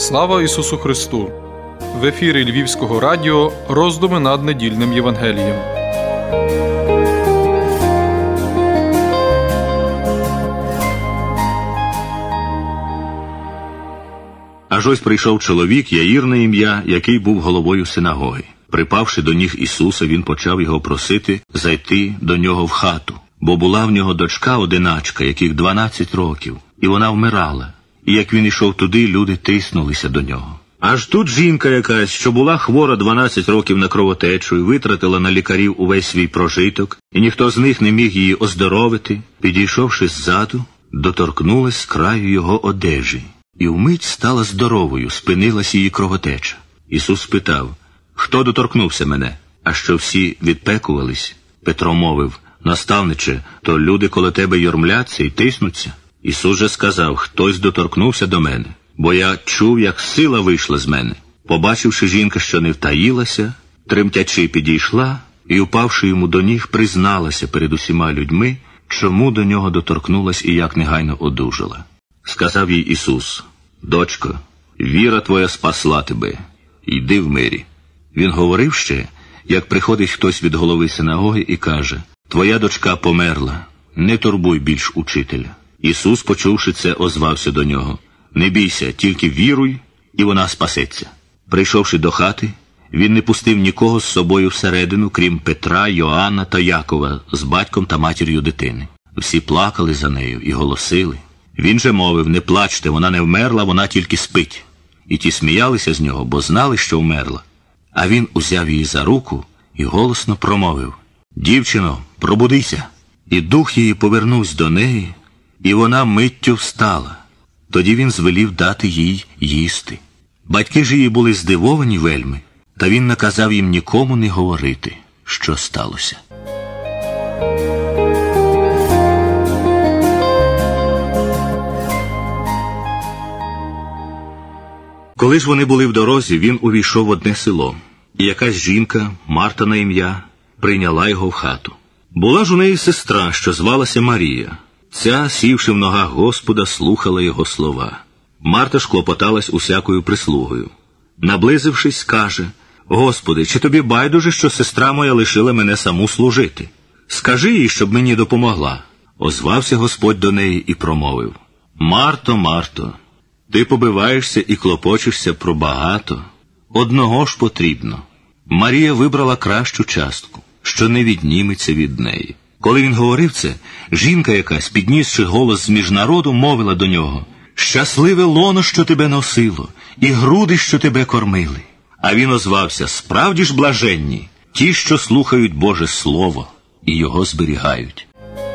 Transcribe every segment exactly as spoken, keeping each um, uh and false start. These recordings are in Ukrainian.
Слава Ісусу Христу! В ефірі Львівського радіо роздуми над недільним Євангелієм. Аж ось прийшов чоловік, Яїр на ім'я, який був головою синагоги. Припавши до ніг Ісуса, він почав його просити зайти до нього в хату, бо була в нього дочка одиначка, яких дванадцять років, і вона вмирала. І як він ішов туди, люди тиснулися до нього. Аж тут жінка якась, що була хвора дванадцять років на кровотечу і витратила на лікарів увесь свій прожиток, і ніхто з них не міг її оздоровити, підійшовши ззаду, доторкнулась з краю його одежі. І вмить стала здоровою, спинилась її кровотеча. Ісус спитав: «Хто доторкнувся мене?» А що всі відпекувались, Петро мовив: «Наставниче, то люди коло тебе юрмляться і тиснуться». Ісус же сказав: «Хтось доторкнувся до мене, бо я чув, як сила вийшла з мене». Побачивши жінка, що не втаїлася, тремтячи підійшла і, упавши йому до ніг, призналася перед усіма людьми, чому до нього доторкнулась і як негайно одужала. Сказав їй Ісус: «Дочко, віра твоя спасла тебе, йди в мирі». Він говорив ще, як приходить хтось від голови синагоги і каже: «Твоя дочка померла, не турбуй більш учителя». Ісус, почувши це, озвався до нього: «Не бійся, тільки віруй, і вона спасеться». Прийшовши до хати, він не пустив нікого з собою всередину, крім Петра, Йоанна та Якова з батьком та матір'ю дитини. Всі плакали за нею і голосили. Він же мовив: «Не плачте, вона не вмерла, вона тільки спить». І ті сміялися з нього, бо знали, що вмерла. А він узяв її за руку і голосно промовив: «Дівчино, пробудися». І дух її повернувся до неї, і вона миттю встала. Тоді він звелів дати їй їсти. Батьки ж її були здивовані вельми, та він наказав їм нікому не говорити, що сталося. Коли ж вони були в дорозі, він увійшов в одне село, і якась жінка, Марта на ім'я, прийняла його в хату. Була ж у неї сестра, що звалася Марія. Ця, сівши в ногах Господа, слухала його слова. Марта ж клопоталась усякою прислугою. Наблизившись, каже: «Господи, чи тобі байдуже, що сестра моя лишила мене саму служити? Скажи їй, щоб мені допомогла». Озвався Господь до неї і промовив: «Марто, Марто, ти побиваєшся і клопочешся про багато. Одного ж потрібно. Марія вибрала кращу частку, що не відніметься від неї». Коли він говорив це, жінка якась, піднісши голос з-між народу, мовила до нього: «Щасливе лоно, що тебе носило, і груди, що тебе кормили». А він озвався: «Справді ж блаженні ті, що слухають Боже Слово і його зберігають».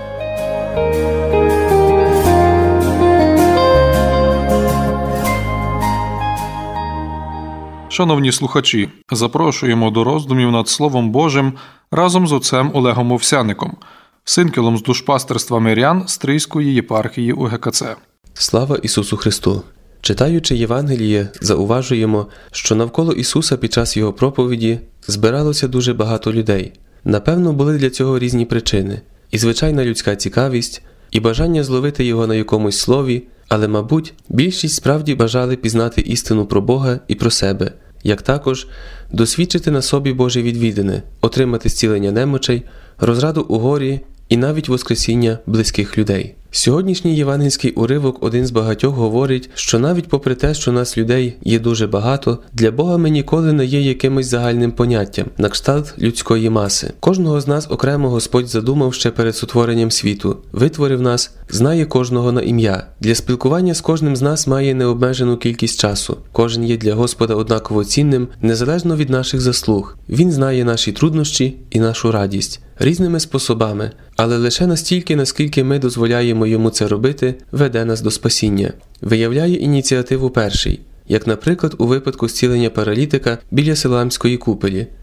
Шановні слухачі, запрошуємо до роздумів над Словом Божим разом з отцем Олегом Овсяником, синкелом з душпастерства мирян Стрийської єпархії У Ге Ка Це. Слава Ісусу Христу! Читаючи Євангеліє, зауважуємо, що навколо Ісуса під час Його проповіді збиралося дуже багато людей. Напевно, були для цього різні причини. І звичайна людська цікавість, і бажання зловити Його на якомусь слові, але, мабуть, більшість справді бажали пізнати істину про Бога і про себе, як також досвідчити на собі Божі відвідини, отримати зцілення немочей, розраду у горі і навіть воскресіння близьких людей. Сьогоднішній євангельський уривок один з багатьох говорить, що навіть попри те, що нас людей є дуже багато, для Бога ми ніколи не є якимось загальним поняттям, на кшталт людської маси. Кожного з нас окремо Господь задумав ще перед сотворенням світу, витворив нас, знає кожного на ім'я. Для спілкування з кожним з нас має необмежену кількість часу. Кожен є для Господа однаково цінним, незалежно від наших заслуг. Він знає наші труднощі і нашу радість. Різними способами, але лише настільки, наскільки ми дозволяємо йому це робити, веде нас до спасіння. Виявляє ініціативу перший, як, наприклад, у випадку зцілення паралітика біля Силоамської купелі,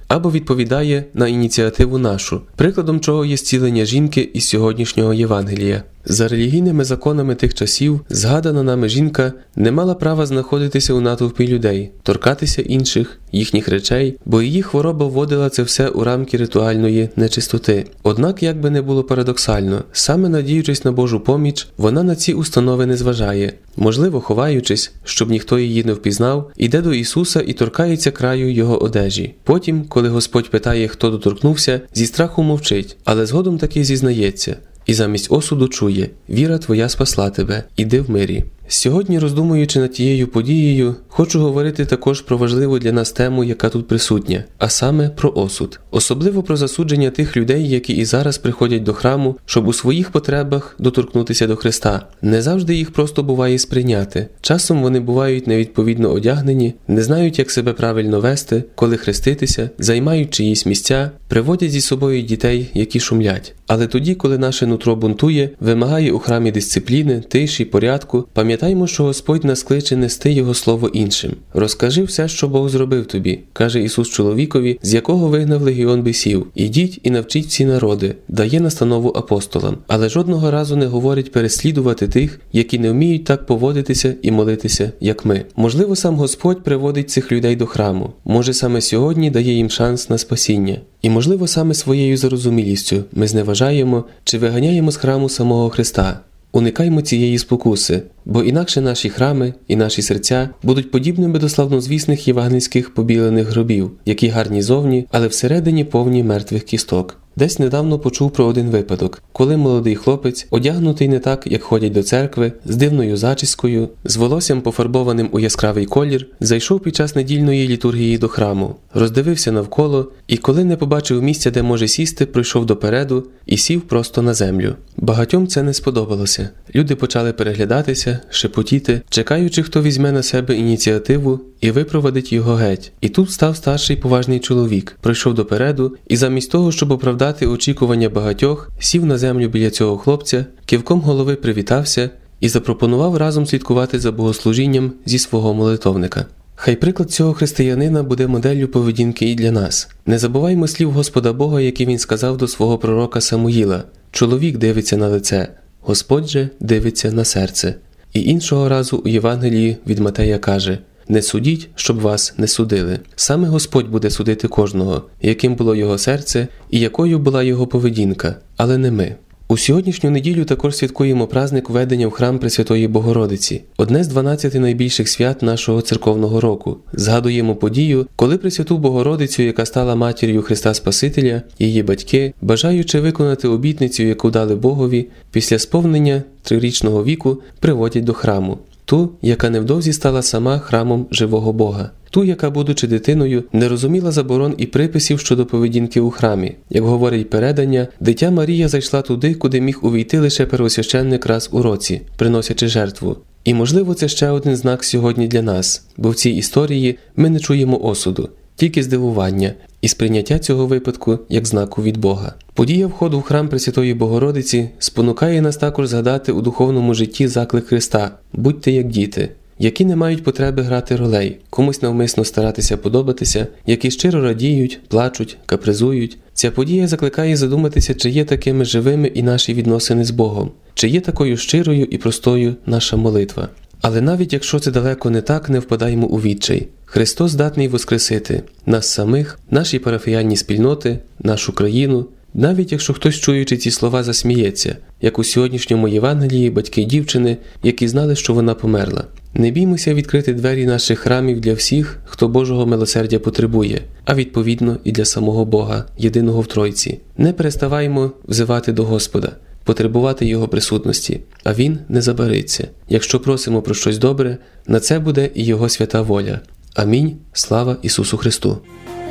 або відповідає на ініціативу нашу, прикладом чого є зцілення жінки із сьогоднішнього Євангелія. За релігійними законами тих часів згадана нами жінка не мала права знаходитися у натовпі людей, торкатися інших, їхніх речей, бо її хвороба вводила це все у рамки ритуальної нечистоти. Однак, як би не було парадоксально, саме надіючись на Божу поміч, вона на ці установи не зважає. Можливо, ховаючись, щоб ніхто її не впізнав, іде до Ісуса і торкається краю Його одежі. Потім, коли Господь питає, хто доторкнувся, зі страху мовчить, але згодом таки зізнається. І замість осуду чує: «Віра твоя спасла тебе, іди в мирі». Сьогодні, роздумуючи над тією подією, хочу говорити також про важливу для нас тему, яка тут присутня, а саме про осуд. Особливо про засудження тих людей, які і зараз приходять до храму, щоб у своїх потребах доторкнутися до Христа. Не завжди їх просто буває сприйняти. Часом вони бувають невідповідно одягнені, не знають, як себе правильно вести, коли хреститися, займають чиїсь місця, приводять зі собою дітей, які шумлять. Але тоді, коли наше нутро бунтує, вимагає у храмі дисципліни, тиші, порядку, пам'ятаймо, що Господь нас кличе нести Його слово іншим. «Розкажи все, що Бог зробив тобі», – каже Ісус чоловікові, з якого вигнав легіон бісів. «Ідіть і навчіть всі народи», – дає настанову апостолам. Але жодного разу не говорить переслідувати тих, які не вміють так поводитися і молитися, як ми. Можливо, сам Господь приводить цих людей до храму. Може, саме сьогодні дає їм шанс на спасіння. І, можливо, саме своєю зарозумілістю ми зневажаємо чи виганяємо з храму самого Христа. Уникаймо цієї спокуси, бо інакше наші храми і наші серця будуть подібними до славнозвісних євангельських побілених гробів, які гарні зовні, але всередині повні мертвих кісток. Десь недавно почув про один випадок, коли молодий хлопець, одягнутий не так, як ходять до церкви, з дивною зачіскою, з волоссям пофарбованим у яскравий колір, зайшов під час недільної літургії до храму, роздивився навколо і, коли не побачив місця, де може сісти, пройшов допереду і сів просто на землю. Багатьом це не сподобалося. Люди почали переглядатися, шепотіти, чекаючи, хто візьме на себе ініціативу і випровадить його геть. І тут став старший поважний чоловік, пройшов допереду і замість того, щоб оправдати очікування багатьох, сів на землю біля цього хлопця, кивком голови привітався і запропонував разом слідкувати за богослужінням зі свого молитовника. Хай приклад цього християнина буде моделлю поведінки і для нас. Не забуваймо слів Господа Бога, які він сказав до свого пророка Самуїла: «Чоловік дивиться на лице, Господь же дивиться на серце». І іншого разу у Євангелії від Матея каже: «Не судіть, щоб вас не судили». Саме Господь буде судити кожного, яким було його серце і якою була його поведінка, але не ми. У сьогоднішню неділю також святкуємо праздник введення в храм Пресвятої Богородиці, одне з дванадцяти найбільших свят нашого церковного року. Згадуємо подію, коли Пресвяту Богородицю, яка стала матір'ю Христа Спасителя, її батьки, бажаючи виконати обітницю, яку дали Богові, після сповнення трирічного віку приводять до храму. Ту, яка невдовзі стала сама храмом живого Бога. Ту, яка, будучи дитиною, не розуміла заборон і приписів щодо поведінки у храмі. Як говорить передання, дитя Марія зайшла туди, куди міг увійти лише первосвященник раз у році, приносячи жертву. І, можливо, це ще один знак сьогодні для нас, бо в цій історії ми не чуємо осуду, тільки здивування і сприйняття цього випадку як знаку від Бога. Подія входу в храм Пресвятої Богородиці спонукає нас також згадати у духовному житті заклик Христа: «Будьте як діти», які не мають потреби грати ролей, комусь навмисно старатися подобатися, які щиро радіють, плачуть, капризують. Ця подія закликає задуматися, чи є такими живими і наші відносини з Богом, чи є такою щирою і простою наша молитва. Але навіть якщо це далеко не так, не впадаємо у відчай. Христос здатний воскресити нас самих, наші парафіяльні спільноти, нашу країну, навіть якщо хтось, чуючи ці слова, засміється, як у сьогоднішньому Євангелії батьки дівчини, які знали, що вона померла. Не біймося відкрити двері наших храмів для всіх, хто Божого милосердя потребує, а відповідно і для самого Бога, єдиного в Тройці. Не переставаймо взивати до Господа, потребувати Його присутності, а Він не забариться. Якщо просимо про щось добре, на це буде і Його свята воля. Амінь. Слава Ісусу Христу!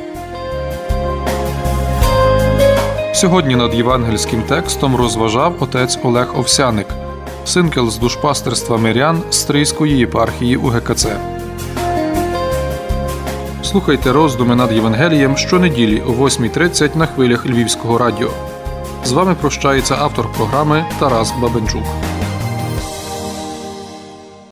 Сьогодні над євангельським текстом розважав отець Олег Овсяник, синкел з душпастерства мирян Стрийської єпархії УГКЦ. Слухайте роздуми над Євангелієм щонеділі о восьмій тридцять на хвилях Львівського радіо. З вами прощається автор програми Тарас Бабенчук.